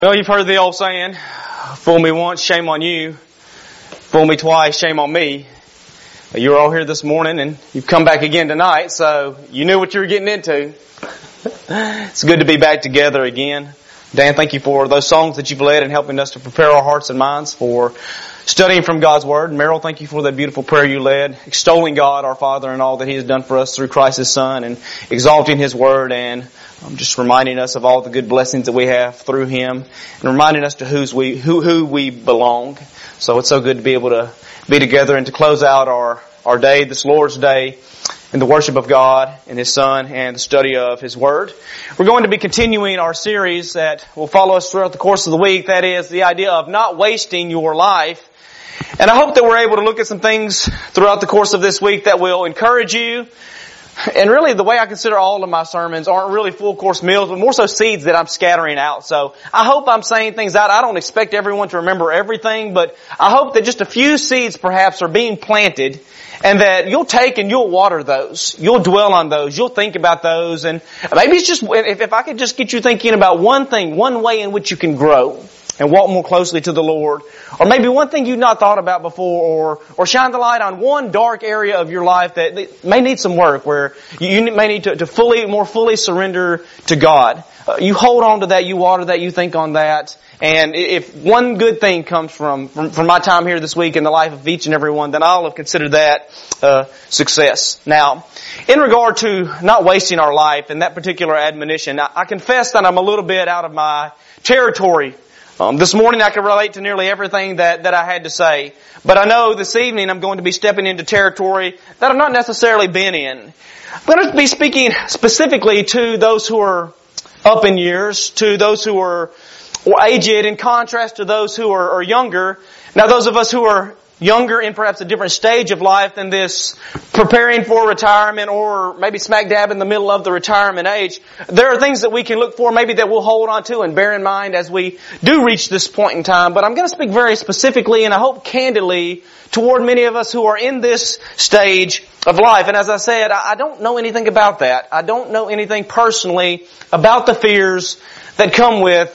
Well, you've heard the old saying, fool me once, shame on you. Fool me twice, shame on me. You're all here this morning and you've come back again tonight, so you knew what you were getting into. It's good to be back together again. Dan, thank you for those songs that you've led in helping us to prepare our hearts and minds for studying from God's Word. Merrill, thank you for that beautiful prayer you led, extolling God, our Father, and all that He has done for us through Christ His Son, and exalting His Word, and just reminding us of all the good blessings that we have through Him, and reminding us to who we belong. So it's so good to be able to be together and to close out our day, this Lord's Day, in the worship of God and His Son and the study of His Word. We're going to be continuing our series that will follow us throughout the course of the week. That is the idea of not wasting your life. And I hope that we're able to look at some things throughout the course of this week that will encourage you. And really, the way I consider all of my sermons aren't really full course meals, but more so seeds that I'm scattering out. So I hope I'm saying things out. I don't expect everyone to remember everything, but I hope that just a few seeds perhaps are being planted, and that you'll take and you'll water those. You'll dwell on those. You'll think about those. And maybe it's just, if I could just get you thinking about one thing, one way in which you can grow and walk more closely to the Lord. Or maybe one thing you've not thought about before, or shine the light on one dark area of your life that may need some work, where you may need to more fully surrender to God. You hold on to that, you water that, you think on that. And if one good thing comes from my time here this week in the life of each and every one, then I'll have considered that success. Now, in regard to not wasting our life and that particular admonition, I confess that I'm a little bit out of my territory. This morning I could relate to nearly everything that I had to say. But I know this evening I'm going to be stepping into territory that I've not necessarily been in. I'm going to be speaking specifically to those who are up in years, to those who are aged in contrast to those who are younger. Now those of us who are younger in perhaps a different stage of life than this, preparing for retirement or maybe smack dab in the middle of the retirement age, there are things that we can look for, maybe that we'll hold on to and bear in mind as we do reach this point in time. But I'm going to speak very specifically and I hope candidly toward many of us who are in this stage of life. And as I said, I don't know anything about that. I don't know anything personally about the fears that come with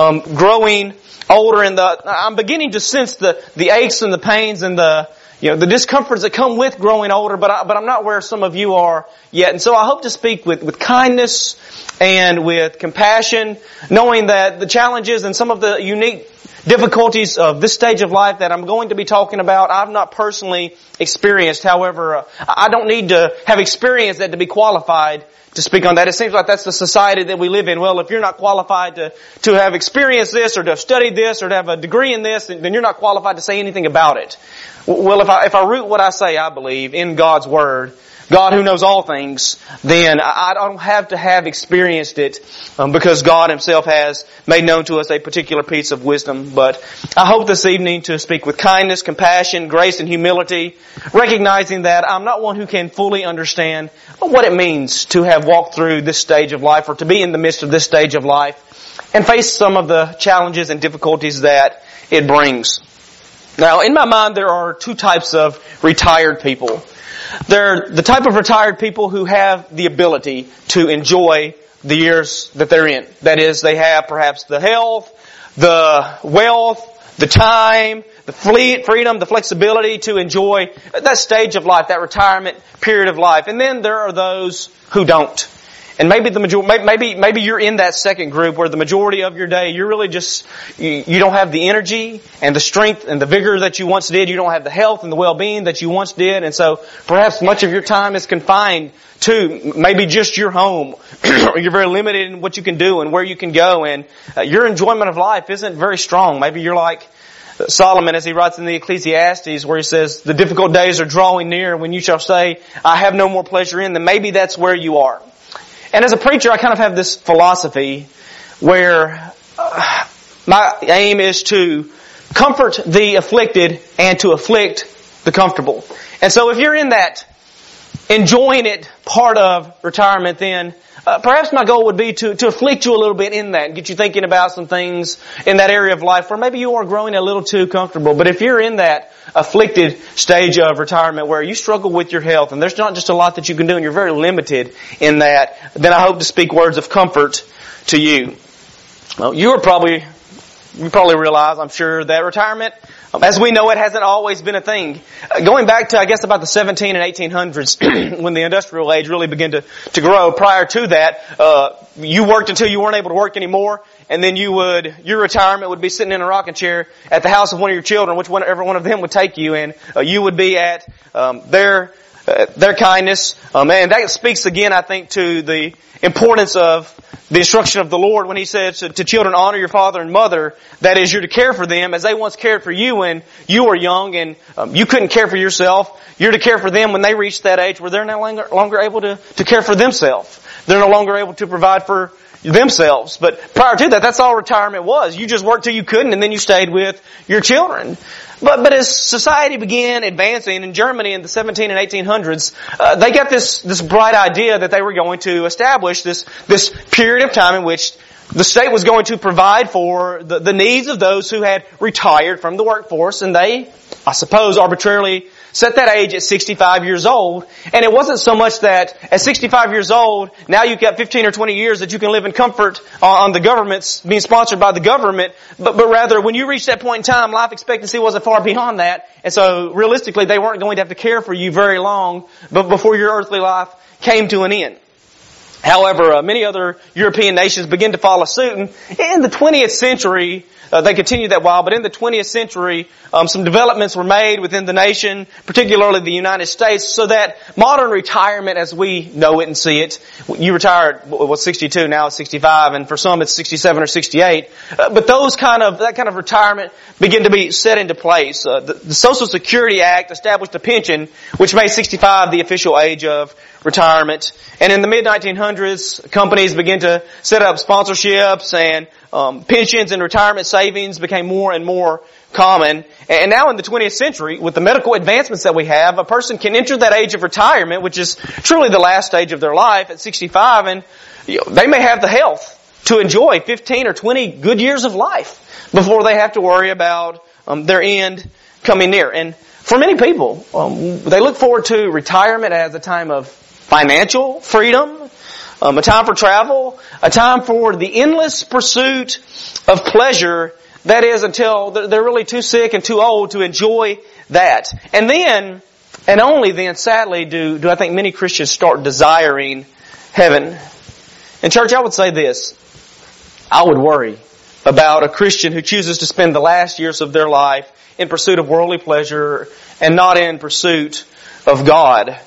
growing older, and I'm beginning to sense the aches and the pains and the discomforts that come with growing older, but I'm not where some of you are yet. And so I hope to speak with kindness and with compassion, knowing that the challenges and some of the unique difficulties of this stage of life that I'm going to be talking about, I've not personally experienced. However, I don't need to have experienced that to be qualified to speak on that. It seems like that's the society that we live in. Well, if you're not qualified to have experienced this or to have studied this or to have a degree in this, then you're not qualified to say anything about it. Well, if I root what I say, I believe, in God's Word, God who knows all things, then I don't have to have experienced it because God Himself has made known to us a particular piece of wisdom. But I hope this evening to speak with kindness, compassion, grace, and humility, recognizing that I'm not one who can fully understand what it means to have walked through this stage of life or to be in the midst of this stage of life and face some of the challenges and difficulties that it brings. Now, in my mind, there are two types of retired people. They're the type of retired people who have the ability to enjoy the years that they're in. That is, they have perhaps the health, the wealth, the time, the freedom, the flexibility to enjoy that stage of life, that retirement period of life. And then there are those who don't. And maybe maybe you're in that second group where the majority of your day you're really just you don't have the energy and the strength and the vigor that you once did. You don't have the health and the well-being that you once did, and so perhaps much of your time is confined to maybe just your home, or you're very limited in what you can do and where you can go, and your enjoyment of life isn't very strong. Maybe you're like Solomon as he writes in the Ecclesiastes, where he says, "The difficult days are drawing near when you shall say, I have no more pleasure in them." Maybe that's where you are. And as a preacher, I kind of have this philosophy where my aim is to comfort the afflicted and to afflict the comfortable. And so if you're in that enjoying it part of retirement, then perhaps my goal would be to afflict you a little bit in that and get you thinking about some things in that area of life where maybe you are growing a little too comfortable. But if you're in that afflicted stage of retirement where you struggle with your health and there's not just a lot that you can do and you're very limited in that, then I hope to speak words of comfort to you. Well, you are probably you probably realize, I'm sure, that retirement, as we know it, hasn't always been a thing. Going back to, I guess, about the 17 and 1800s, when the industrial age really began to grow, prior to that, you worked until you weren't able to work anymore, and then your retirement would be sitting in a rocking chair at the house of one of your children, whichever one of them would take you, and you would be at their kindness. And that speaks again, I think, to the importance of the instruction of the Lord when He says to children, honor your father and mother. That is, you're to care for them as they once cared for you when you were young and you couldn't care for yourself. You're to care for them when they reach that age where they're no longer able to care for themselves. They're no longer able to provide for themselves. But prior to that, that's all retirement was. You just worked till you couldn't, and then you stayed with your children. But as society began advancing in Germany in the 17 and 1800s, they got this bright idea that they were going to establish this period of time in which the state was going to provide for the needs of those who had retired from the workforce, and they, I suppose, arbitrarily set that age at 65 years old. And it wasn't so much that at 65 years old, now you've got 15 or 20 years that you can live in comfort on the government's being sponsored by the government, but rather when you reach that point in time, life expectancy wasn't far beyond that. And so realistically, they weren't going to have to care for you very long before your earthly life came to an end. However, many other European nations began to follow suit. And in the 20th century, they continued that while, but in the 20th century, some developments were made within the nation, particularly the United States, so that modern retirement as we know it and see it, you retired at 62, now it's 65, and for some it's 67 or 68. But that kind of retirement began to be set into place. The Social Security Act established a pension, which made 65 the official age of retirement. And in the mid-1900s, companies began to set up sponsorships, and pensions and retirement savings became more and more common. And now in the 20th century, with the medical advancements that we have, a person can enter that age of retirement, which is truly the last stage of their life, at 65, and they may have the health to enjoy 15 or 20 good years of life before they have to worry about their end coming near. And for many people, they look forward to retirement as a time of financial freedom, a time for travel, a time for the endless pursuit of pleasure, that is until they're really too sick and too old to enjoy that. And then, and only then, sadly, do I think many Christians start desiring heaven. In church, I would say this: I would worry about a Christian who chooses to spend the last years of their life in pursuit of worldly pleasure and not in pursuit of God.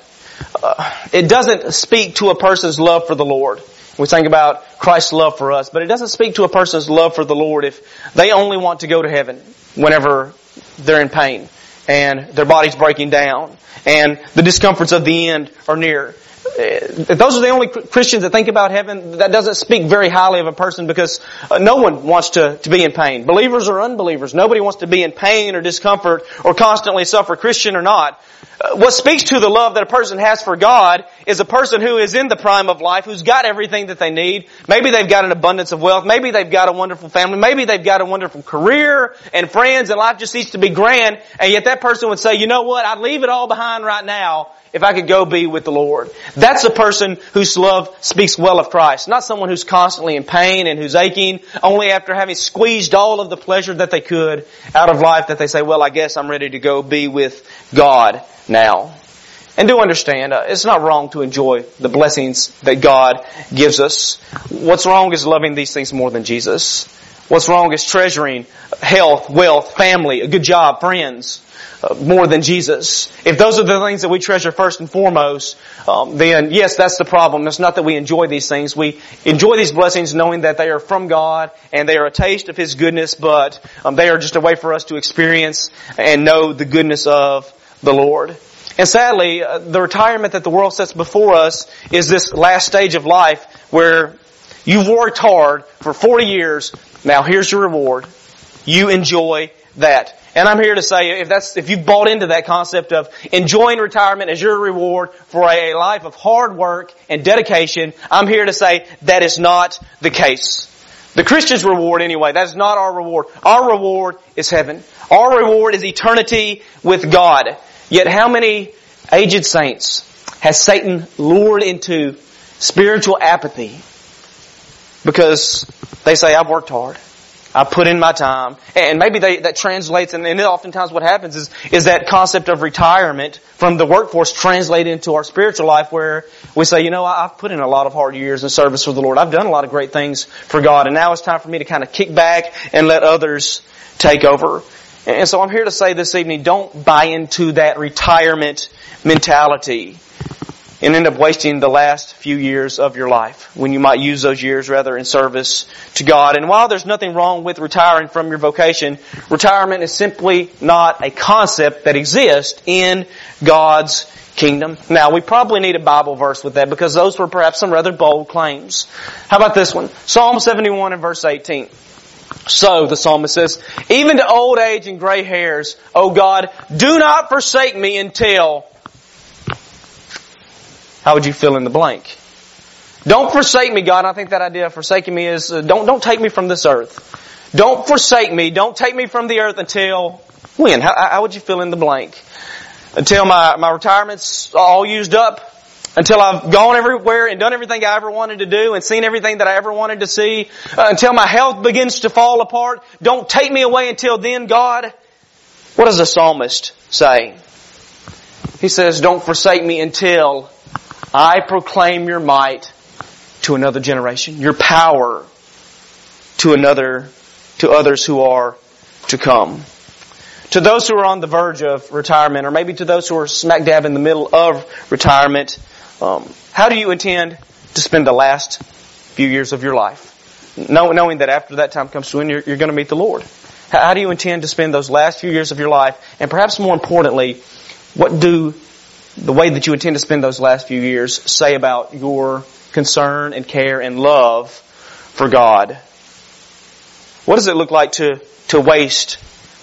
It doesn't speak to a person's love for the Lord. We think about Christ's love for us, but it doesn't speak to a person's love for the Lord if they only want to go to heaven whenever they're in pain and their body's breaking down and the discomforts of the end are near. If those are the only Christians that think about heaven, that doesn't speak very highly of a person, because no one wants to be in pain. Believers or unbelievers, nobody wants to be in pain or discomfort or constantly suffer, Christian or not. What speaks to the love that a person has for God is a person who is in the prime of life, who's got everything that they need. Maybe they've got an abundance of wealth. Maybe they've got a wonderful family. Maybe they've got a wonderful career and friends, and life just needs to be grand. And yet that person would say, you know what? I'd leave it all behind right now if I could go be with the Lord. That's a person whose love speaks well of Christ. Not someone who's constantly in pain and who's aching, only after having squeezed all of the pleasure that they could out of life that they say, well, I guess I'm ready to go be with God now. And do understand, it's not wrong to enjoy the blessings that God gives us. What's wrong is loving these things more than Jesus. What's wrong is treasuring health, wealth, family, a good job, friends, more than Jesus. If those are the things that we treasure first and foremost, then yes, that's the problem. It's not that we enjoy these things. We enjoy these blessings knowing that they are from God and they are a taste of His goodness, but they are just a way for us to experience and know the goodness of the Lord. And sadly, the retirement that the world sets before us is this last stage of life where you've worked hard for 40 years. Now here's your reward. You enjoy that. And I'm here to say, if you've bought into that concept of enjoying retirement as your reward for a life of hard work and dedication, I'm here to say that is not the case. The Christian's reward, anyway, that is not our reward. Our reward is heaven. Our reward is eternity with God. Yet how many aged saints has Satan lured into spiritual apathy because they say, I've worked hard. I put in my time. And maybe that translates, and oftentimes what happens is that concept of retirement from the workforce translated into our spiritual life, where we say, I've put in a lot of hard years in service for the Lord. I've done a lot of great things for God, and now it's time for me to kind of kick back and let others take over. And so I'm here to say this evening, don't buy into that retirement mentality and end up wasting the last few years of your life when you might use those years rather in service to God. And while there's nothing wrong with retiring from your vocation, retirement is simply not a concept that exists in God's kingdom. Now, we probably need a Bible verse with that, because those were perhaps some rather bold claims. How about this one? Psalm 71 and verse 18. So, the psalmist says, even to old age and gray hairs, O God, do not forsake me until... How would you fill in the blank? Don't forsake me, God. I think that idea of forsaking me is, don't take me from this earth. Don't forsake me. Don't take me from the earth until when? How would you fill in the blank? Until my retirement's all used up? Until I've gone everywhere and done everything I ever wanted to do and seen everything that I ever wanted to see? Until my health begins to fall apart? Don't take me away until then, God. What does the psalmist say? He says, don't forsake me until I proclaim your might to another generation, your power to others who are to come. To those who are on the verge of retirement, or maybe to those who are smack dab in the middle of retirement, how do you intend to spend the last few years of your life? Knowing that after that time comes to an end, you're going to meet the Lord. How do you intend to spend those last few years of your life? And perhaps more importantly, what do the way that you intend to spend those last few years say about your concern and care and love for God? What does it look like to waste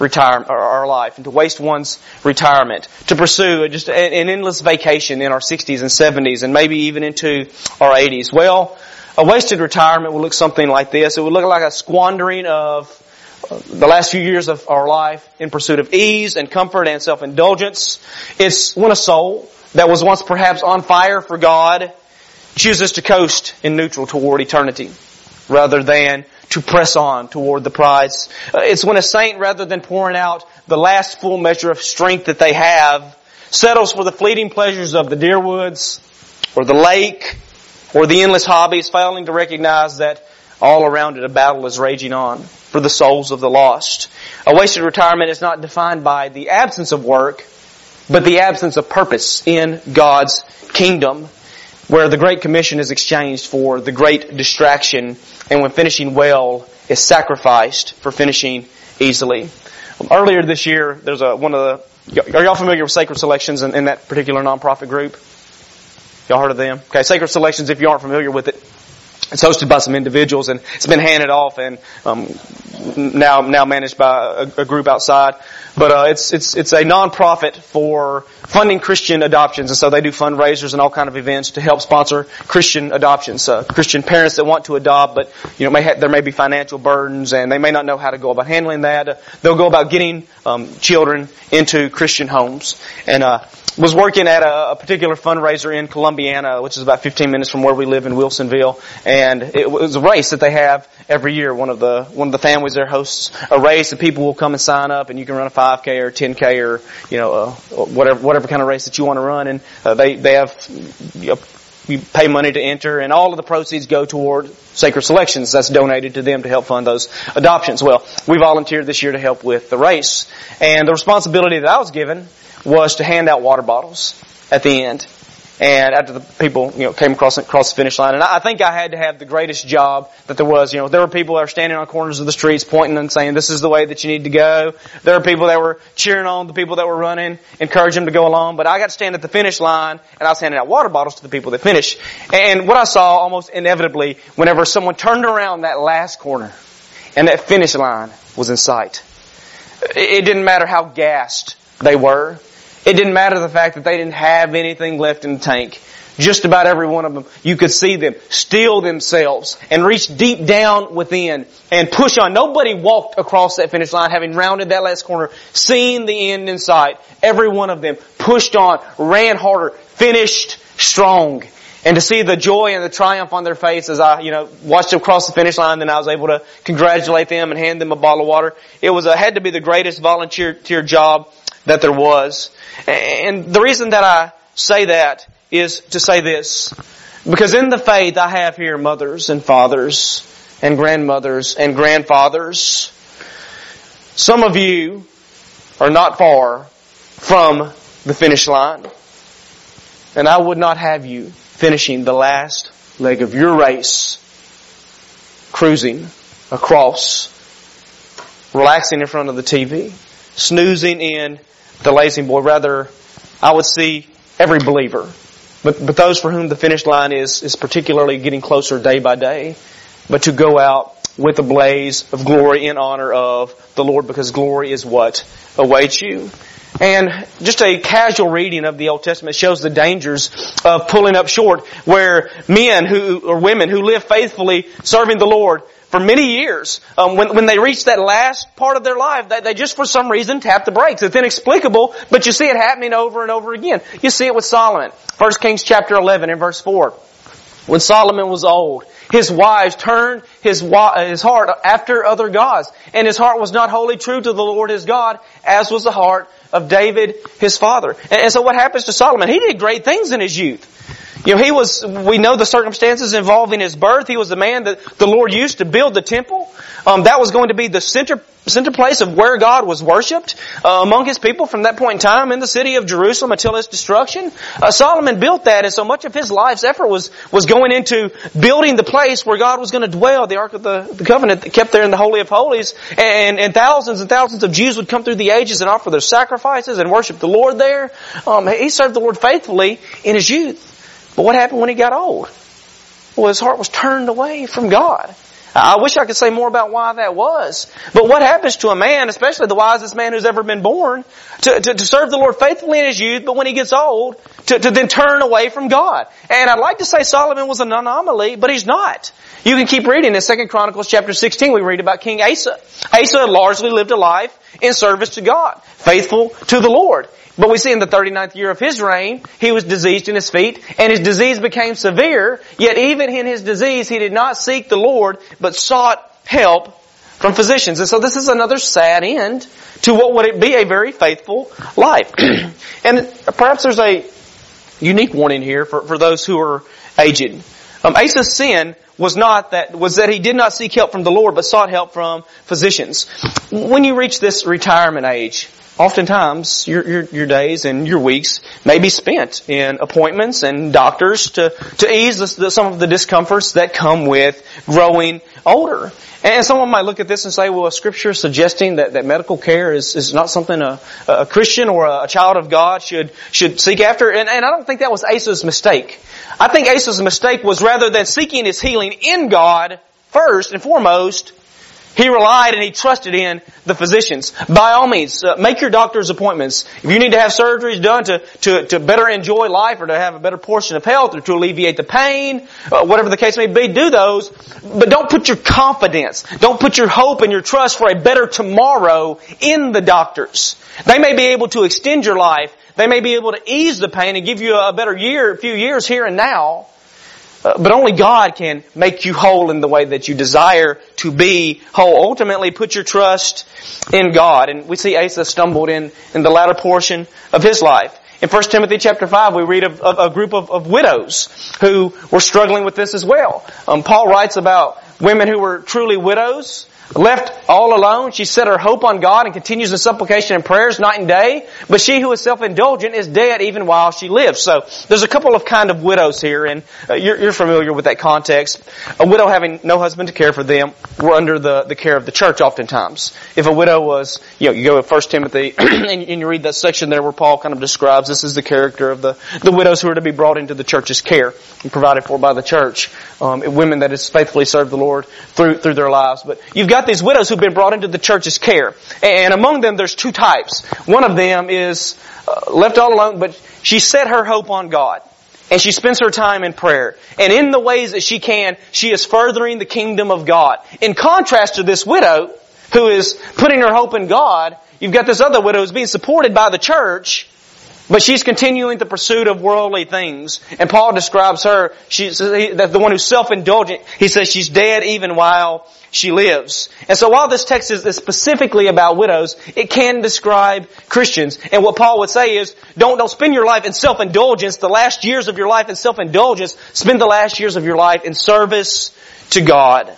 our life, and to waste one's retirement, to pursue just an endless vacation in our 60s and 70s and maybe even into our 80s? Well, a wasted retirement will look something like this. It would look like a squandering of the last few years of our life in pursuit of ease and comfort and self-indulgence. It's when a soul that was once perhaps on fire for God chooses to coast in neutral toward eternity rather than to press on toward the prize. It's when a saint, rather than pouring out the last full measure of strength that they have, settles for the fleeting pleasures of the deer woods or the lake or the endless hobbies, failing to recognize that all around it a battle is raging on for the souls of the lost. A wasted retirement is not defined by the absence of work, but the absence of purpose in God's kingdom, where the Great Commission is exchanged for the great distraction, and when finishing well is sacrificed for finishing easily. Earlier this year, there's are y'all familiar with Sacred Selections in that particular nonprofit group? Y'all heard of them? Okay, Sacred Selections, if you aren't familiar with it, it's hosted by some individuals, and it's been handed off and now managed by a group outside. But it's a nonprofit for funding Christian adoptions, and so they do fundraisers and all kind of events to help sponsor Christian adoptions. Christian parents that want to adopt, but there may be financial burdens, and they may not know how to go about handling that. They'll go about getting children into Christian homes. And was working at a particular fundraiser in Columbiana, which is about 15 minutes from where we live in Wilsonville, and it was a race that they have every year. One of the families there hosts a race, and people will come and sign up, and you can run a 5K or 10K or whatever kind of race that you want to run, and they have you pay money to enter, and all of the proceeds go toward Sacred Selections. That's donated to them to help fund those adoptions. Well, we volunteered this year to help with the race, and the responsibility that I was given was to hand out water bottles at the end. And after the people, came across the finish line. And I think I had to have the greatest job that there was. There were people that were standing on corners of the streets pointing and saying, this is the way that you need to go. There were people that were cheering on the people that were running, encouraging them to go along. But I got to stand at the finish line, and I was handing out water bottles to the people that finished. And what I saw almost inevitably, whenever someone turned around that last corner and that finish line was in sight, it didn't matter how gassed they were. It didn't matter the fact that they didn't have anything left in the tank. Just about every one of them, you could see them steel themselves and reach deep down within and push on. Nobody walked across that finish line having rounded that last corner, seeing the end in sight. Every one of them pushed on, ran harder, finished strong. And to see the joy and the triumph on their face as I, watched them cross the finish line, then I was able to congratulate them and hand them a bottle of water. It had to be the greatest volunteer job that there was. And the reason that I say that is to say this. Because in the faith I have here mothers and fathers and grandmothers and grandfathers. Some of you are not far from the finish line. And I would not have you finishing the last leg of your race, cruising across, relaxing in front of the TV, snoozing in the lazy boy. Rather, I would see every believer, but those for whom the finish line is particularly getting closer day by day, but to go out with a blaze of glory in honor of the Lord, because glory is what awaits you. And just a casual reading of the Old Testament shows the dangers of pulling up short, where men or women who live faithfully serving the Lord for many years, when they reach that last part of their life, they just for some reason tap the brakes. It's inexplicable, but you see it happening over and over again. You see it with Solomon. 1 Kings chapter 11 and verse 4. When Solomon was old, his wives turned his heart after other gods, and his heart was not wholly true to the Lord his God, as was the heart of David his father. And so what happens to Solomon? He did great things in his youth. We know the circumstances involving his birth. He was the man that the Lord used to build the temple. That was going to be the center place of where God was worshipped among His people from that point in time in the city of Jerusalem until its destruction. Solomon built that, and so much of his life's effort was going into building the place where God was going to dwell, the Ark of the Covenant that kept there in the Holy of Holies, and thousands of Jews would come through the ages and offer their sacrifices and worship the Lord there. He served the Lord faithfully in his youth. But what happened when he got old? Well, his heart was turned away from God. I wish I could say more about why that was. But what happens to a man, especially the wisest man who's ever been born, to serve the Lord faithfully in his youth, but when he gets old, to then turn away from God? And I'd like to say Solomon was an anomaly, but he's not. You can keep reading in 2 Chronicles chapter 16, we read about King Asa. Asa largely lived a life in service to God, faithful to the Lord. But we see in the 39th year of his reign, he was diseased in his feet, and his disease became severe, yet even in his disease, he did not seek the Lord, but sought help from physicians. And so this is another sad end to what would be a very faithful life. And perhaps there's a unique warning here for those who are aged. Asa's sin was that he did not seek help from the Lord, but sought help from physicians. When you reach this retirement age, oftentimes your days and your weeks may be spent in appointments and doctors to ease some of the discomforts that come with growing older. And someone might look at this and say, well, Scripture is suggesting that medical care is not something a Christian or a child of God should seek after. And I don't think that was Asa's mistake. I think Asa's mistake was, rather than seeking his healing in God first and foremost, he relied and he trusted in the physicians. By all means, make your doctor's appointments. If you need to have surgeries done to better enjoy life or to have a better portion of health or to alleviate the pain, whatever the case may be, do those. But don't put your confidence, don't put your hope and your trust for a better tomorrow in the doctors. They may be able to extend your life. They may be able to ease the pain and give you a better few years here and now. But only God can make you whole in the way that you desire to be whole. Ultimately, put your trust in God. And we see Asa stumbled in the latter portion of his life. In 1 Timothy chapter 5, we read of a group of widows who were struggling with this as well. Paul writes about women who were truly widows, left all alone. She set her hope on God and continues in supplication and prayers night and day. But she who is self-indulgent is dead even while she lives. So there's a couple of kind of widows here, and you're familiar with that context. A widow having no husband to care for them were under the care of the church oftentimes. If a widow was, you go to 1 Timothy and you read that section there where Paul kind of describes this is the character of the widows who are to be brought into the church's care and provided for by the church. Women that has faithfully served the Lord through their lives. But you've got these widows who've been brought into the church's care. And among them, there's two types. One of them is left all alone, but she set her hope on God. And she spends her time in prayer. And in the ways that she can, she is furthering the kingdom of God. In contrast to this widow, who is putting her hope in God, you've got this other widow who's being supported by the church, But she's continuing the pursuit of worldly things. And Paul describes her, she's the one who's self-indulgent. He says she's dead even while she lives. And so while this text is specifically about widows, it can describe Christians. And what Paul would say is, don't spend your life in self-indulgence, the last years of your life in self-indulgence. Spend the last years of your life in service to God.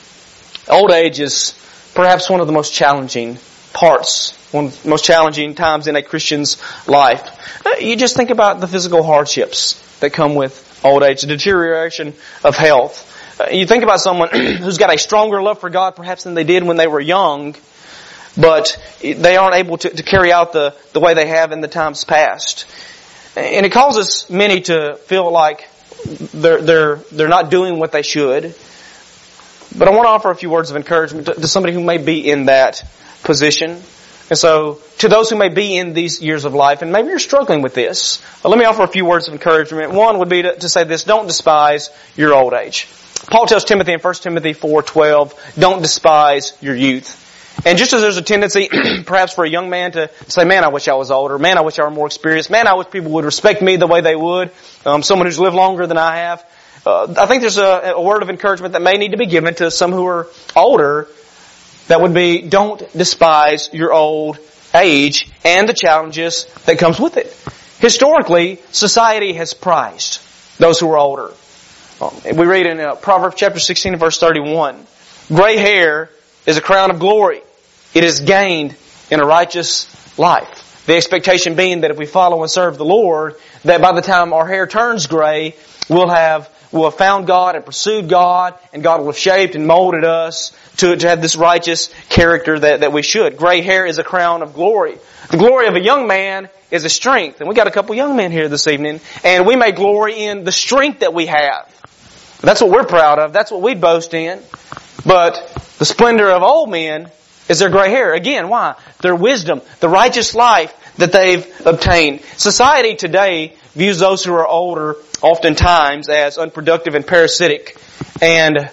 Old age is perhaps one of the most challenging parts, one of the most challenging times in a Christian's life. You just think about the physical hardships that come with old age, the deterioration of health. You think about someone who's got a stronger love for God perhaps than they did when they were young, but they aren't able to carry out the way they have in the times past. And it causes many to feel like they're not doing what they should. But I want to offer a few words of encouragement to somebody who may be in that position. And so, to those who may be in these years of life, and maybe you're struggling with this, let me offer a few words of encouragement. One would be to say this: don't despise your old age. Paul tells Timothy in 1 Timothy 4:12, don't despise your youth. And just as there's a tendency, perhaps for a young man to say, man, I wish I was older. Man, I wish I were more experienced. Man, I wish people would respect me the way they would. Someone who's lived longer than I have. I think there's a word of encouragement that may need to be given to some who are older. That would be, don't despise your old age and the challenges that comes with it. Historically, society has prized those who are older. We read in Proverbs chapter 16 verse 31, gray hair is a crown of glory. It is gained in a righteous life. The expectation being that if we follow and serve the Lord, that by the time our hair turns gray, we'll have found God and pursued God, and God will have shaped and molded us to have this righteous character that we should. Gray hair is a crown of glory. The glory of a young man is a strength. And we got a couple young men here this evening, and we may glory in the strength that we have. That's what we're proud of. That's what we boast in. But the splendor of old men is their gray hair. Again, why? Their wisdom, the righteous life that they've obtained. Society today views those who are older oftentimes as unproductive and parasitic. And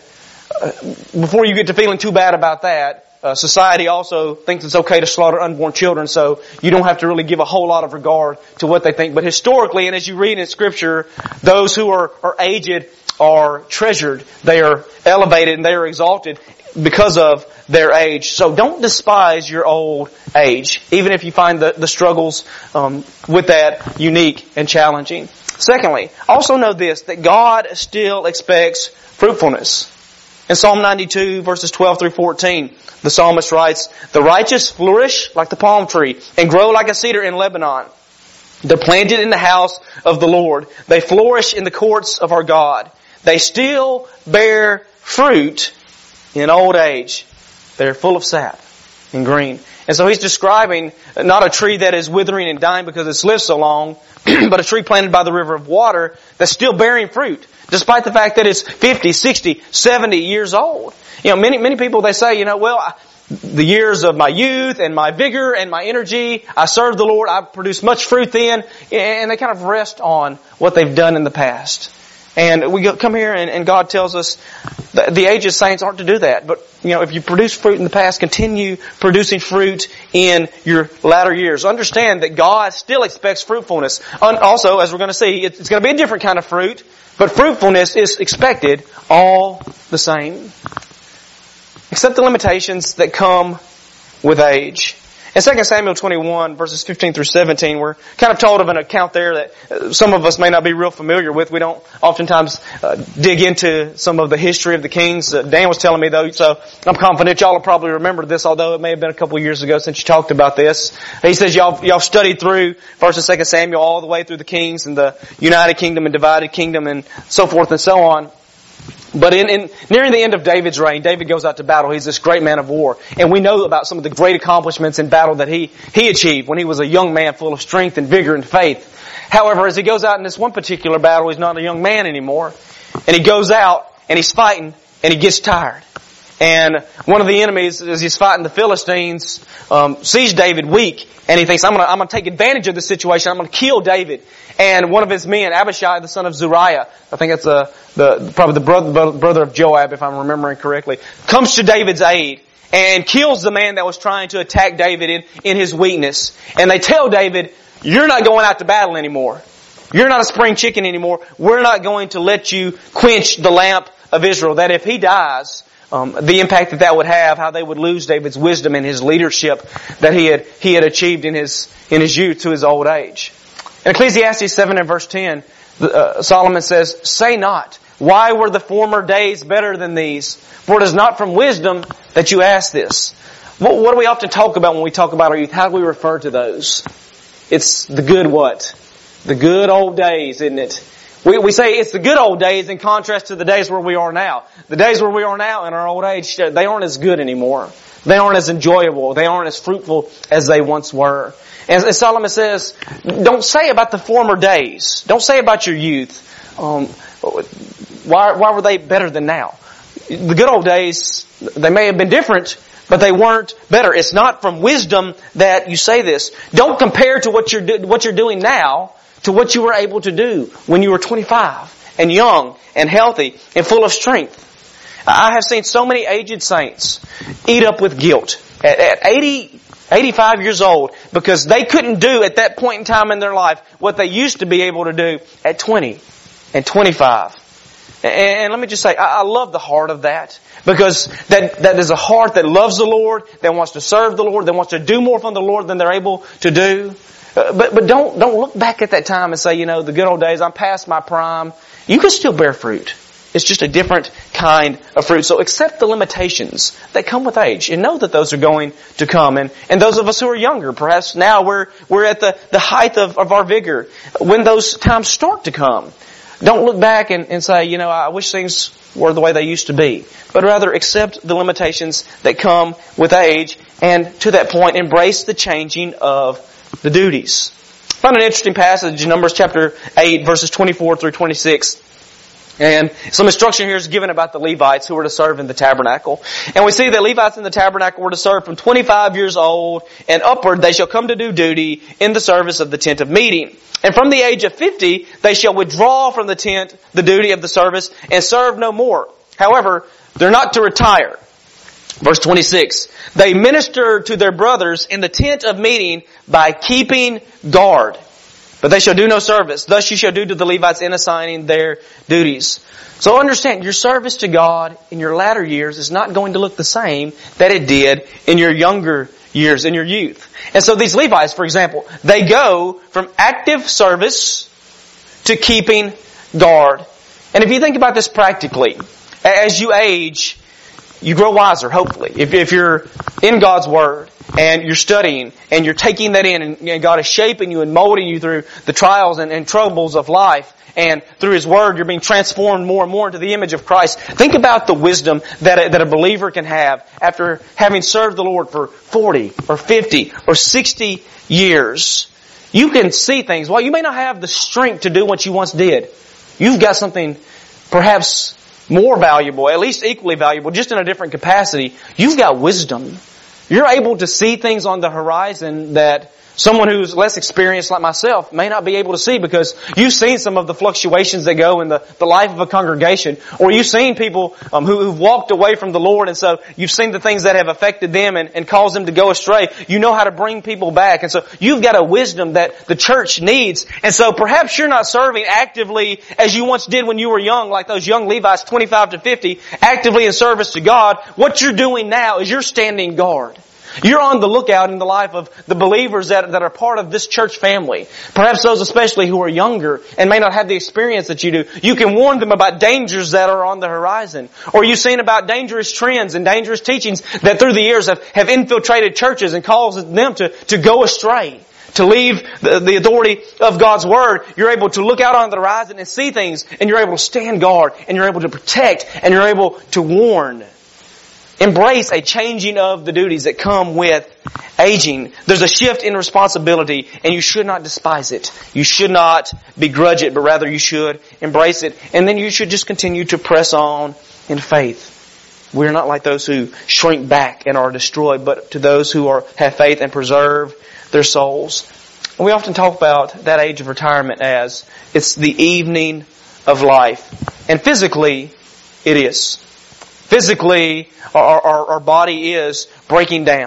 before you get to feeling too bad about that, society also thinks it's okay to slaughter unborn children, so you don't have to really give a whole lot of regard to what they think. But historically, and as you read in Scripture, those who are aged are treasured. They are elevated and they are exalted because of their age. So don't despise your old age, even if you find the struggles with that unique and challenging. Secondly, also know this, that God still expects fruitfulness. In Psalm 92, verses 12 through 14, the psalmist writes, the righteous flourish like the palm tree and grow like a cedar in Lebanon. They're planted in the house of the Lord. They flourish in the courts of our God. They still bear fruit in old age. They're full of sap and green. And so he's describing not a tree that is withering and dying because it's lived so long, but a tree planted by the river of water that's still bearing fruit, despite the fact that it's 50, 60, 70 years old. You know, many people, they say, the years of my youth and my vigor and my energy, I served the Lord, I produced much fruit then, and they kind of rest on what they've done in the past. And we come here and God tells us that the aged saints aren't to do that. But, if you produce fruit in the past, continue producing fruit in your latter years. Understand that God still expects fruitfulness. Also, as we're going to see, it's going to be a different kind of fruit, but fruitfulness is expected all the same. Except the limitations that come with age. In 2 Samuel 21, verses 15 through 17, we're kind of told of an account there that some of us may not be real familiar with. We don't oftentimes dig into some of the history of the kings. Dan was telling me, though, so I'm confident y'all will probably remember this, although it may have been a couple of years ago since you talked about this. He says y'all studied through 1 and 2 Samuel all the way through the kings and the United Kingdom and Divided Kingdom and so forth and so on. But in nearing the end of David's reign, David goes out to battle. He's this great man of war. And we know about some of the great accomplishments in battle that he achieved when he was a young man full of strength and vigor and faith. However, as he goes out in this one particular battle, he's not a young man anymore. And he goes out and he's fighting and he gets tired. And one of the enemies, as he's fighting the Philistines, sees David weak, and he thinks, I'm gonna take advantage of this situation. I'm gonna kill David. And one of his men, Abishai, the son of Zeruiah, I think that's probably the brother of Joab, if I'm remembering correctly, comes to David's aid and kills the man that was trying to attack David in his weakness. And they tell David, you're not going out to battle anymore. You're not a spring chicken anymore. We're not going to let you quench the lamp of Israel. That if he dies, the impact that would have, how they would lose David's wisdom and his leadership that he had achieved in his youth to his old age. In Ecclesiastes 7 and verse 10, Solomon says, "Say not, why were the former days better than these? For it is not from wisdom that you ask this." What do we often talk about when we talk about our youth? How do we refer to those? It's the good what? The good old days, isn't it? We say it's the good old days in contrast to the days where we are now. The days where we are now in our old age, they aren't as good anymore. They aren't as enjoyable. They aren't as fruitful as they once were. And Solomon says, don't say about the former days. Don't say about your youth. Why were they better than now? The good old days, they may have been different, but they weren't better. It's not from wisdom that you say this. Don't compare to what you're doing now to what you were able to do when you were 25 and young and healthy and full of strength. I have seen so many aged saints eat up with guilt at 80, 85 years old because they couldn't do at that point in time in their life what they used to be able to do at 20 and 25. And let me just say, I love the heart of that because that is a heart that loves the Lord, that wants to serve the Lord, that wants to do more from the Lord than they're able to do. But don't look back at that time and say, the good old days, I'm past my prime. You can still bear fruit. It's just a different kind of fruit. So accept the limitations that come with age and know that those are going to come. And those of us who are younger, perhaps now we're at the height of our vigor. When those times start to come, don't look back and say, I wish things were the way they used to be. But rather accept the limitations that come with age and to that point embrace the changing of the duties. I found an interesting passage in Numbers chapter 8 verses 24 through 26. And some instruction here is given about the Levites who were to serve in the tabernacle. And we see that Levites in the tabernacle were to serve from 25 years old and upward. They shall come to do duty in the service of the tent of meeting. And from the age of 50, they shall withdraw from the tent the duty of the service and serve no more. However, they're not to retire. Verse 26, they minister to their brothers in the tent of meeting by keeping guard. But they shall do no service. Thus you shall do to the Levites in assigning their duties. So understand, your service to God in your latter years is not going to look the same that it did in your younger years, in your youth. And so these Levites, for example, they go from active service to keeping guard. And if you think about this practically, as you age, you grow wiser, hopefully. If you're in God's Word and you're studying and you're taking that in and God is shaping you and molding you through the trials and troubles of life and through His Word you're being transformed more and more into the image of Christ. Think about the wisdom that a believer can have after having served the Lord for 40 or 50 or 60 years. You can see things. While you may not have the strength to do what you once did, you've got something perhaps more valuable, at least equally valuable, just in a different capacity. You've got wisdom. You're able to see things on the horizon that someone who's less experienced like myself may not be able to see because you've seen some of the fluctuations that go in the life of a congregation, or you've seen people who've walked away from the Lord, and so you've seen the things that have affected them and caused them to go astray. You know how to bring people back, and so you've got a wisdom that the church needs. And so perhaps you're not serving actively as you once did when you were young, like those young Levites, 25 to 50, actively in service to God. What you're doing now is you're standing guard. You're on the lookout in the life of the believers that are part of this church family. Perhaps those especially who are younger and may not have the experience that you do. You can warn them about dangers that are on the horizon. Or you've seen about dangerous trends and dangerous teachings that through the years have infiltrated churches and caused them to go astray. To leave the authority of God's Word. You're able to look out on the horizon and see things, and you're able to stand guard, and you're able to protect, and you're able to warn. Embrace a changing of the duties that come with aging. There's a shift in responsibility, and you should not despise it. You should not begrudge it, but rather you should embrace it. And then you should just continue to press on in faith. We're not like those who shrink back and are destroyed, but to those who have faith and preserve their souls. And we often talk about that age of retirement as it's the evening of life. And physically, it is. Physically, our body is breaking down.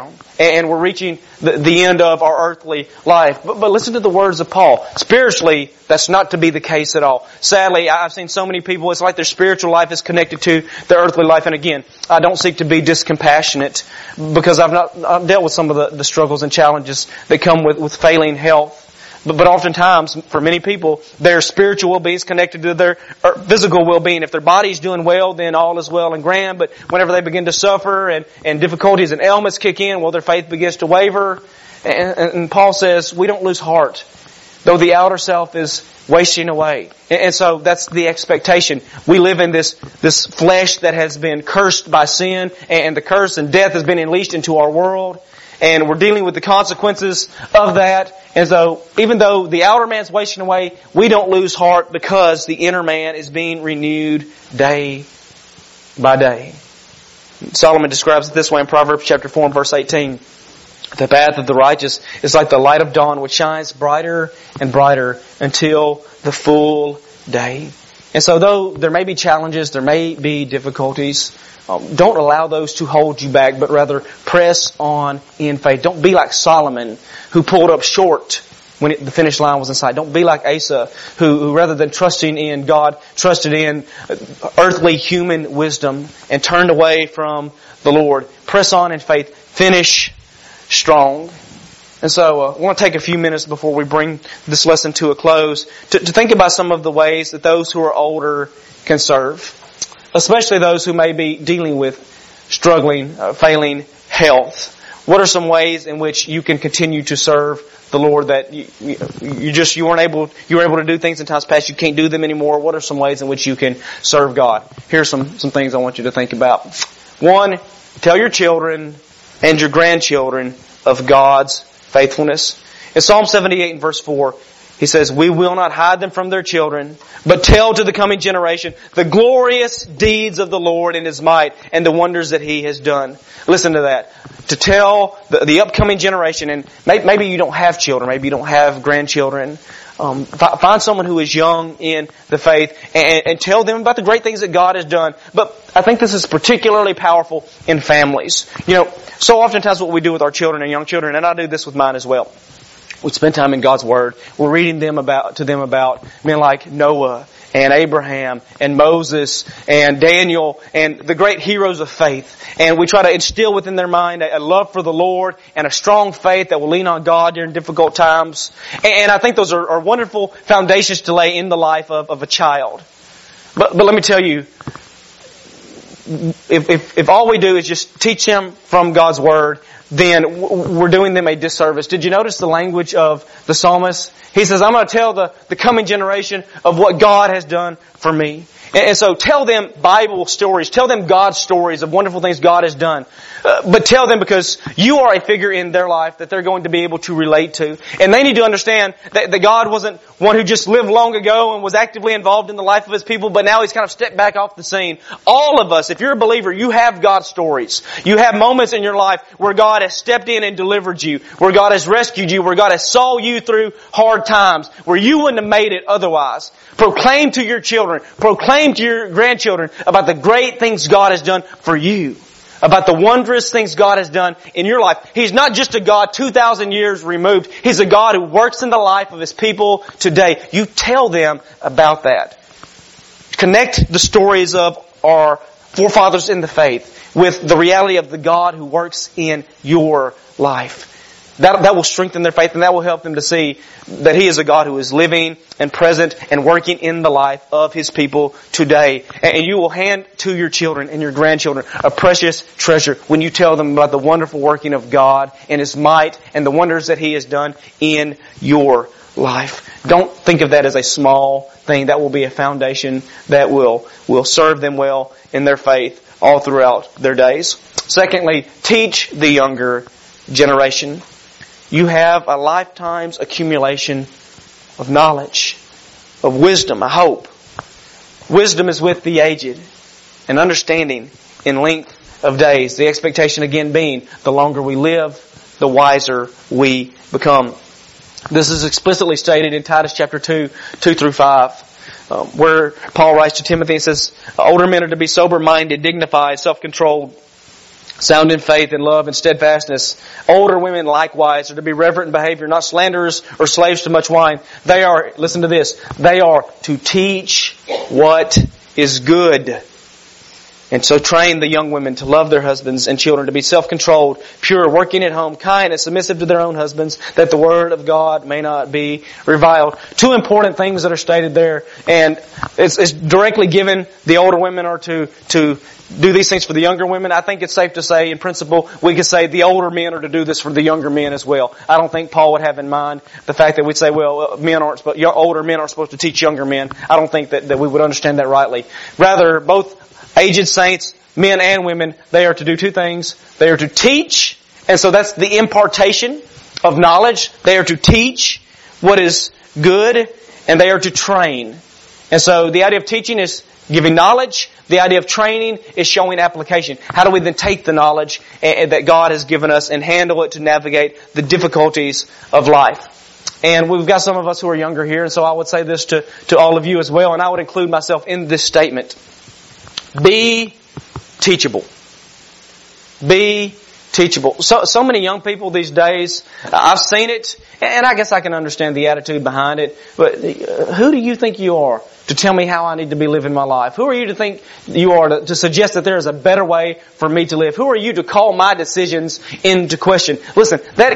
and we're reaching the end of our earthly life. But listen to the words of Paul. Spiritually, that's not to be the case at all. Sadly, I've seen so many people, it's like their spiritual life is connected to their earthly life. And again, I don't seek to be discompassionate because I've dealt with some of the struggles and challenges that come with failing health. But oftentimes, for many people, their spiritual well-being is connected to their physical well-being. If their body's doing well, then all is well and grand. But whenever they begin to suffer and difficulties and ailments kick in, well, their faith begins to waver. And Paul says, we don't lose heart, though the outer self is wasting away. And so that's the expectation. We live in this flesh that has been cursed by sin, and the curse and death has been unleashed into our world. And we're dealing with the consequences of that. And so, even though the outer man's wasting away, we don't lose heart because the inner man is being renewed day by day. Solomon describes it this way in Proverbs chapter 4 and verse 18. The path of the righteous is like the light of dawn, which shines brighter and brighter until the full day. And so though there may be challenges, there may be difficulties, don't allow those to hold you back, but rather press on in faith. Don't be like Solomon, who pulled up short when the finish line was in sight. Don't be like Asa, who rather than trusting in God, trusted in earthly human wisdom and turned away from the Lord. Press on in faith. Finish strong. And so I want to take a few minutes before we bring this lesson to a close to think about some of the ways that those who are older can serve, especially those who may be dealing with struggling, failing health. What are some ways in which you can continue to serve the Lord that you were able to do things in times past, you can't do them anymore? What are some ways in which you can serve God? Here are some things I want you to think about. One, tell your children and your grandchildren of God's faithfulness. In Psalm 78 and verse 4, he says, we will not hide them from their children, but tell to the coming generation the glorious deeds of the Lord in His might and the wonders that He has done. Listen to that. To tell the upcoming generation, and maybe you don't have children, maybe you don't have grandchildren. Find someone who is young in the faith and tell them about the great things that God has done. But I think this is particularly powerful in families. So oftentimes what we do with our children and young children, and I do this with mine as well, we spend time in God's Word. We're reading to them about men like Noah and Abraham and Moses and Daniel and the great heroes of faith. And we try to instill within their mind a love for the Lord and a strong faith that will lean on God during difficult times. And I think those are wonderful foundations to lay in the life of a child. But let me tell you, if all we do is just teach them from God's Word, then we're doing them a disservice. Did you notice the language of the psalmist? He says, I'm going to tell the coming generation of what God has done for me. And so tell them Bible stories. Tell them God's stories of wonderful things God has done. But tell them because you are a figure in their life that they're going to be able to relate to. And they need to understand that God wasn't one who just lived long ago and was actively involved in the life of His people, but now He's kind of stepped back off the scene. All of us, if you're a believer, you have God's stories. You have moments in your life where God has stepped in and delivered you, where God has rescued you, where God has saw you through hard times, where you wouldn't have made it otherwise. Proclaim to your children, proclaim to your grandchildren about the great things God has done for you, about the wondrous things God has done in your life. He's not just a God 2,000 years removed. He's a God who works in the life of His people today. You tell them about that. Connect the stories of our forefathers in the faith with the reality of the God who works in your life. That will strengthen their faith, and that will help them to see that He is a God who is living and present and working in the life of His people today. And you will hand to your children and your grandchildren a precious treasure when you tell them about the wonderful working of God and His might and the wonders that He has done in your life. Don't think of that as a small thing. That will be a foundation that will serve them well in their faith all throughout their days. Secondly, teach the younger generation. You have a lifetime's accumulation of knowledge, of wisdom, I hope. Wisdom is with the aged, and understanding in length of days. The expectation again being, the longer we live, the wiser we become. This is explicitly stated in Titus chapter 2 through 5, where Paul writes to Timothy and says, older men are to be sober-minded, dignified, self-controlled, sound in faith and love and steadfastness. Older women likewise are to be reverent in behavior, not slanderers or slaves to much wine. They are, listen to this, they are to teach what is good. And so train the young women to love their husbands and children, to be self-controlled, pure, working at home, kind and submissive to their own husbands, that the word of God may not be reviled. Two important things that are stated there, and it's directly given. The older women are to do these things for the younger women. I think it's safe to say, in principle, we could say the older men are to do this for the younger men as well. I don't think Paul would have in mind the fact that we'd say, well, older men aren't supposed to teach younger men. I don't think that we would understand that rightly. Rather, both aged saints, men and women, they are to do two things. They are to teach, and so that's the impartation of knowledge. They are to teach what is good, and they are to train. And so the idea of teaching is giving knowledge. The idea of training is showing application. How do we then take the knowledge that God has given us and handle it to navigate the difficulties of life? And we've got some of us who are younger here, and so I would say this to all of you as well, and I would include myself in this statement. Be teachable. Be teachable. So many young people these days, I've seen it, and I guess I can understand the attitude behind it, but who do you think you are to tell me how I need to be living my life? Who are you to think you are to suggest that there is a better way for me to live? Who are you to call my decisions into question? Listen, let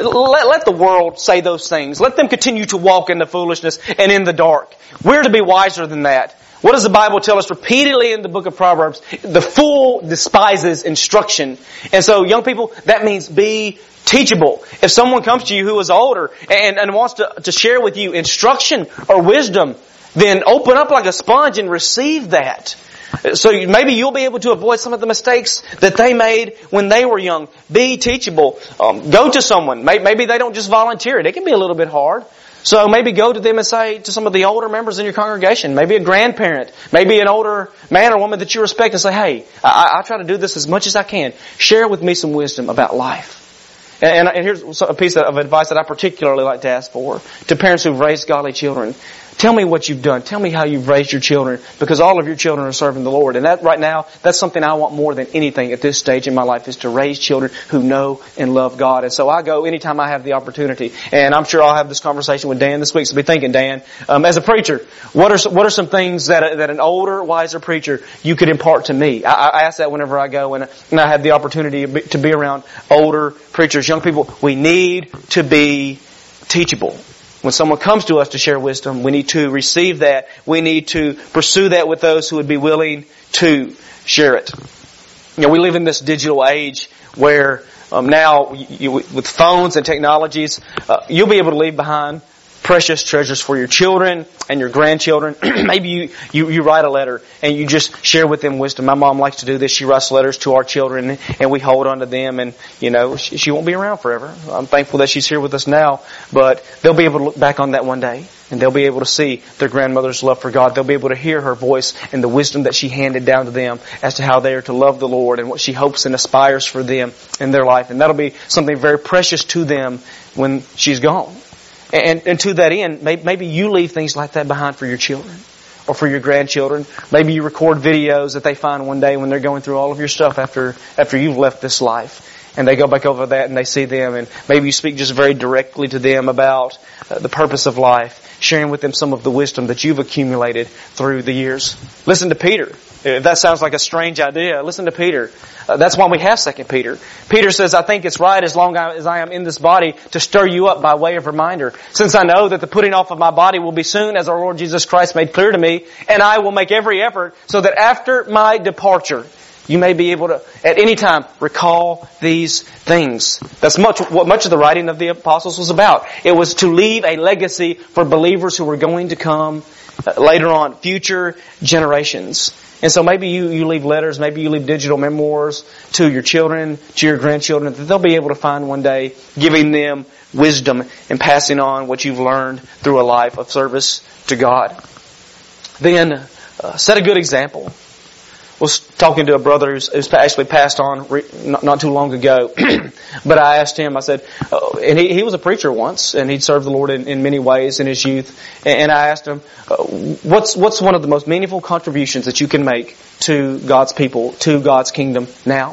the world say those things. Let them continue to walk in the foolishness and in the dark. We're to be wiser than that. What does the Bible tell us repeatedly in the book of Proverbs? The fool despises instruction. And so, young people, that means be teachable. If someone comes to you who is older and wants to share with you instruction or wisdom, then open up like a sponge and receive that. So maybe you'll be able to avoid some of the mistakes that they made when they were young. Be teachable. Go to someone. Maybe they don't just volunteer it. It can be a little bit hard. So maybe go to them and say to some of the older members in your congregation, maybe a grandparent, maybe an older man or woman that you respect, and say, hey, I try to do this as much as I can. Share with me some wisdom about life. And here's a piece of advice that I particularly like to ask for to parents who've raised godly children. Tell me what you've done. Tell me how you've raised your children, because all of your children are serving the Lord. And that right now, that's something I want more than anything at this stage in my life, is to raise children who know and love God. And so I go anytime I have the opportunity. And I'm sure I'll have this conversation with Dan this week. So be thinking, Dan, as a preacher, what are some things that an older, wiser preacher you could impart to me? I ask that whenever I go, and I have the opportunity to be around older preachers, young people. We need to be teachable. When someone comes to us to share wisdom, we need to receive that. We need to pursue that with those who would be willing to share it. You know, we live in this digital age where now with phones and technologies, you'll be able to leave behind precious treasures for your children and your grandchildren. Maybe you write a letter and you just share with them wisdom. My mom likes to do this. She writes letters to our children and we hold on to them, and she won't be around forever. I'm thankful that she's here with us now, but they'll be able to look back on that one day and they'll be able to see their grandmother's love for God. They'll be able to hear her voice and the wisdom that she handed down to them as to how they are to love the Lord and what she hopes and aspires for them in their life. And that'll be something very precious to them when she's gone. And to that end, maybe you leave things like that behind for your children or for your grandchildren. Maybe you record videos that they find one day when they're going through all of your stuff after you've left this life. And they go back over that and they see them, and maybe you speak just very directly to them about the purpose of life, sharing with them some of the wisdom that you've accumulated through the years. Listen to Peter. If that sounds like a strange idea, listen to Peter. That's why we have 2 Peter. Peter says, I think it's right as long as I am in this body to stir you up by way of reminder, since I know that the putting off of my body will be soon, as our Lord Jesus Christ made clear to me, and I will make every effort so that after my departure, you may be able to, at any time, recall these things. That's what much of the writing of the apostles was about. It was to leave a legacy for believers who were going to come later on, future generations. And so maybe you leave letters, maybe you leave digital memoirs to your children, to your grandchildren, that they'll be able to find one day, giving them wisdom and passing on what you've learned through a life of service to God. Then, set a good example. I was talking to a brother who's actually passed on not too long ago. But I asked him, I said, and he was a preacher once, and he'd served the Lord in many ways in his youth. And I asked him, what's one of the most meaningful contributions that you can make to God's people, to God's kingdom now?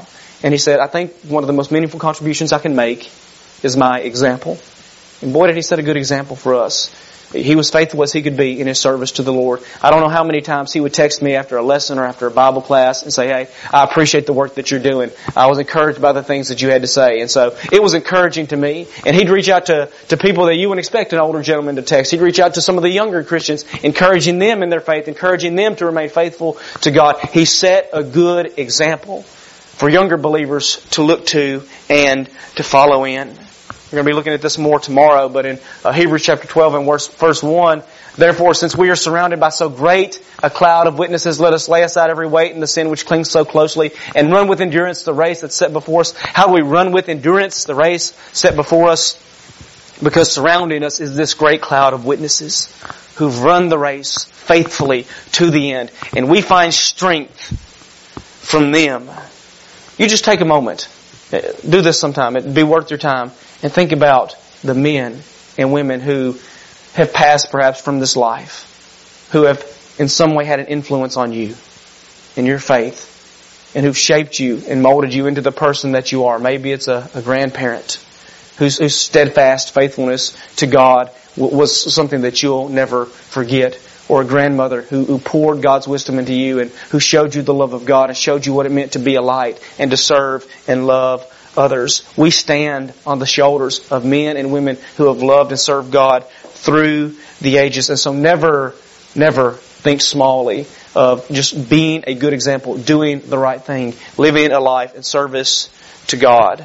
And he said, I think one of the most meaningful contributions I can make is my example. And boy, did he set a good example for us. He was faithful as he could be in his service to the Lord. I don't know how many times he would text me after a lesson or after a Bible class and say, hey, I appreciate the work that you're doing. I was encouraged by the things that you had to say. And so it was encouraging to me. And he'd reach out to people that you wouldn't expect an older gentleman to text. He'd reach out to some of the younger Christians, encouraging them in their faith, encouraging them to remain faithful to God. He set a good example for younger believers to look to and to follow in. We're going to be looking at this more tomorrow, but in Hebrews chapter 12 and verse 1, therefore, since we are surrounded by so great a cloud of witnesses, let us lay aside every weight and the sin which clings so closely, and run with endurance the race that's set before us. How do we run with endurance the race set before us? Because surrounding us is this great cloud of witnesses who've run the race faithfully to the end. And we find strength from them. You just take a moment. Do this sometime. It'd be worth your time. And think about the men and women who have passed perhaps from this life, who have in some way had an influence on you in your faith, and who've shaped you and molded you into the person that you are. Maybe it's a grandparent whose steadfast faithfulness to God was something that you'll never forget, or a grandmother who poured God's wisdom into you and who showed you the love of God and showed you what it meant to be a light and to serve and love others. We stand on the shoulders of men and women who have loved and served God through the ages. And so never think smallly of just being a good example, doing the right thing, living a life in service to God.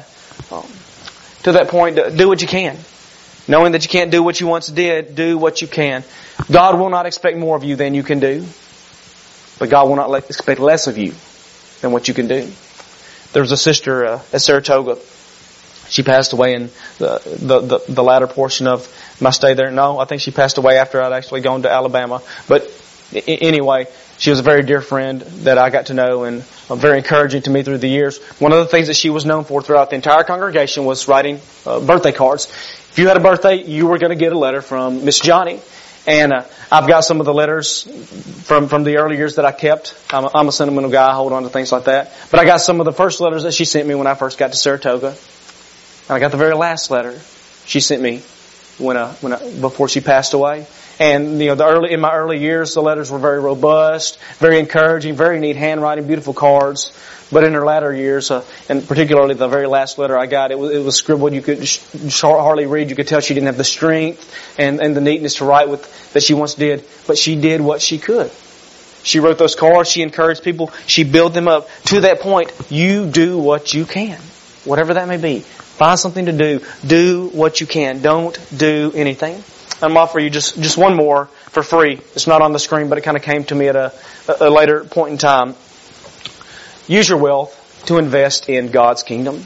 To that point, do what you can. Knowing that you can't do what you once did, do what you can. God will not expect more of you than you can do. But God will not expect less of you than what you can do. There was a sister at Saratoga. She passed away in the latter portion of my stay there. No, I think she passed away after I'd actually gone to Alabama. But anyway, she was a very dear friend that I got to know and very encouraging to me through the years. One of the things that she was known for throughout the entire congregation was writing birthday cards. If you had a birthday, you were going to get a letter from Miss Johnny. And I've got some of the letters from the early years that I kept. I'm a sentimental guy. I hold on to things like that. But I got some of the first letters that she sent me when I first got to Saratoga. And I got the very last letter she sent me before she passed away. And in my early years, the letters were very robust, very encouraging, very neat handwriting, beautiful cards. But in her latter years, and particularly the very last letter I got, it was scribbled. You could hardly read. You could tell she didn't have the strength and the neatness to write with that she once did. But she did what she could. She wrote those cards. She encouraged people. She built them up. To that point, you do what you can, whatever that may be. Find something to do. Do what you can. Don't do anything. I'm offering you just one more for free. It's not on the screen, but it kind of came to me at a later point in time. Use your wealth to invest in God's kingdom.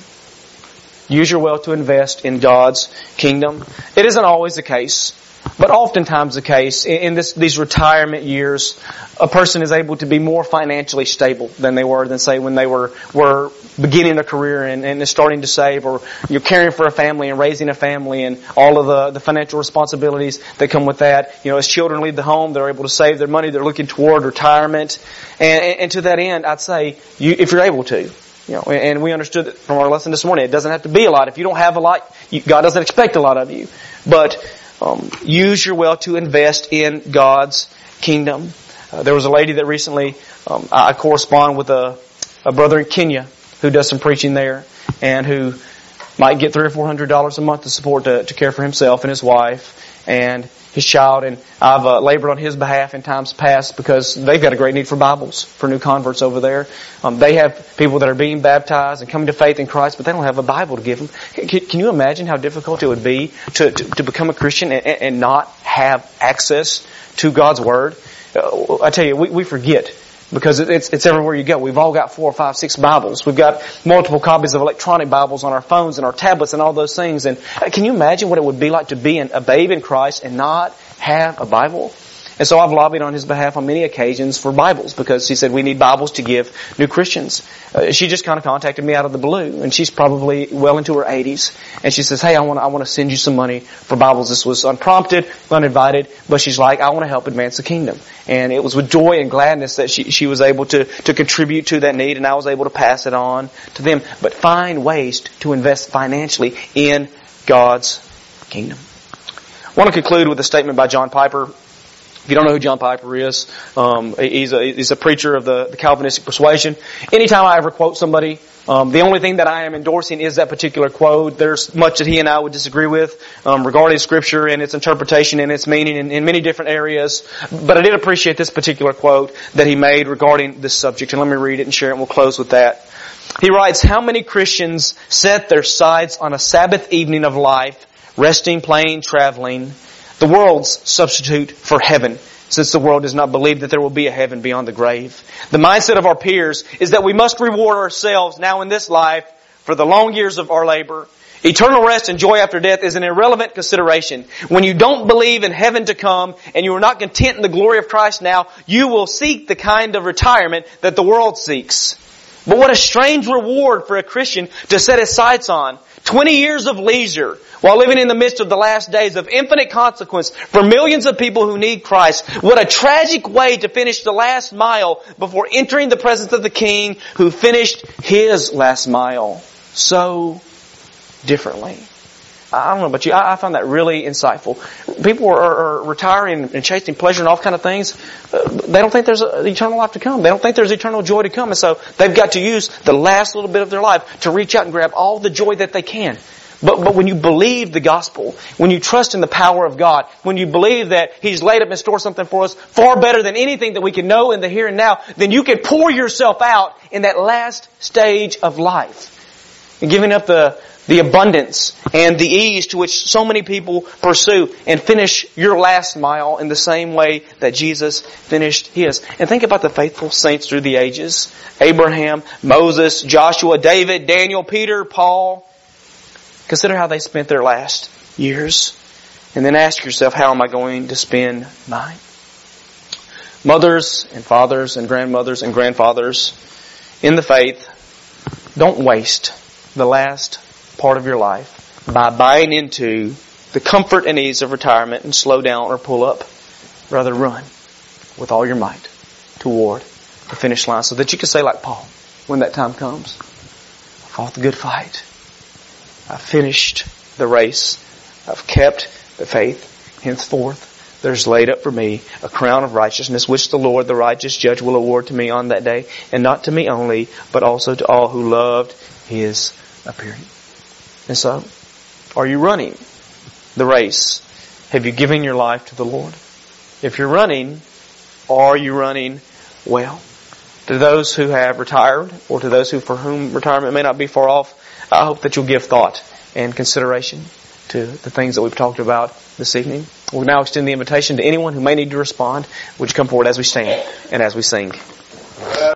Use your wealth to invest in God's kingdom. It isn't always the case, but oftentimes the case. In these retirement years, a person is able to be more financially stable than they were, say, when they were beginning a career and starting to save, or you're caring for a family and raising a family and all of the financial responsibilities that come with that. As children leave the home, they're able to save their money. They're looking toward retirement. And to that end, I'd say, if you're able to, and we understood from our lesson this morning, it doesn't have to be a lot. If you don't have a lot, God doesn't expect a lot of you. But use your wealth to invest in God's kingdom. There was a lady that recently, I correspond with a brother in Kenya who does some preaching there, and who might get $300 or $400 a month to support to care for himself and his wife and his child. And I've labored on his behalf in times past because they've got a great need for Bibles for new converts over there. They have people that are being baptized and coming to faith in Christ, but they don't have a Bible to give them. Can you imagine how difficult it would be to become a Christian and not have access to God's Word? I tell you, we forget. Because it's everywhere you go. We've all got 4, 5, 6 Bibles. We've got multiple copies of electronic Bibles on our phones and our tablets and all those things. And can you imagine what it would be like to be a babe in Christ and not have a Bible? And so I've lobbied on his behalf on many occasions for Bibles because he said we need Bibles to give new Christians. She just kind of contacted me out of the blue, and she's probably well into her 80s. And she says, hey, I want to send you some money for Bibles. This was unprompted, uninvited, but she's like, I want to help advance the kingdom. And it was with joy and gladness that she was able to contribute to that need, and I was able to pass it on to them. But find ways to invest financially in God's kingdom. I want to conclude with a statement by John Piper. If you don't know who John Piper is, he's a preacher of the Calvinistic persuasion. Anytime I ever quote somebody, the only thing that I am endorsing is that particular quote. There's much that he and I would disagree with regarding Scripture and its interpretation and its meaning in many different areas. But I did appreciate this particular quote that he made regarding this subject. And let me read it and share it, and we'll close with that. He writes, how many Christians set their sights on a Sabbath evening of life, resting, playing, traveling, the world's substitute for heaven, since the world does not believe that there will be a heaven beyond the grave. The mindset of our peers is that we must reward ourselves now in this life for the long years of our labor. Eternal rest and joy after death is an irrelevant consideration. When you don't believe in heaven to come and you are not content in the glory of Christ now, you will seek the kind of retirement that the world seeks. But what a strange reward for a Christian to set his sights on. 20 years of leisure while living in the midst of the last days of infinite consequence for millions of people who need Christ. What a tragic way to finish the last mile before entering the presence of the King who finished His last mile so differently. I don't know about you, I find that really insightful. People are retiring and chasing pleasure and all kind of things. They don't think there's eternal life to come. They don't think there's eternal joy to come. And so they've got to use the last little bit of their life to reach out and grab all the joy that they can. But when you believe the gospel, when you trust in the power of God, when you believe that He's laid up and stored something for us far better than anything that we can know in the here and now, then you can pour yourself out in that last stage of life. And giving up the abundance and the ease to which so many people pursue, and finish your last mile in the same way that Jesus finished His. And think about the faithful saints through the ages. Abraham, Moses, Joshua, David, Daniel, Peter, Paul. Consider how they spent their last years. And then ask yourself, how am I going to spend mine? Mothers and fathers and grandmothers and grandfathers in the faith, don't waste the last part of your life by buying into the comfort and ease of retirement and slow down or pull up. Rather run with all your might toward the finish line so that you can say like Paul, when that time comes, I fought the good fight. I finished the race. I've kept the faith. Henceforth, there's laid up for me a crown of righteousness, which the Lord, the righteous judge, will award to me on that day, and not to me only, but also to all who loved His appearing. And so, are you running the race? Have you given your life to the Lord? If you're running, are you running well? To those who have retired, or to those for whom retirement may not be far off, I hope that you'll give thought and consideration to the things that we've talked about this evening. We'll now extend the invitation to anyone who may need to respond. Would you come forward as we stand and as we sing?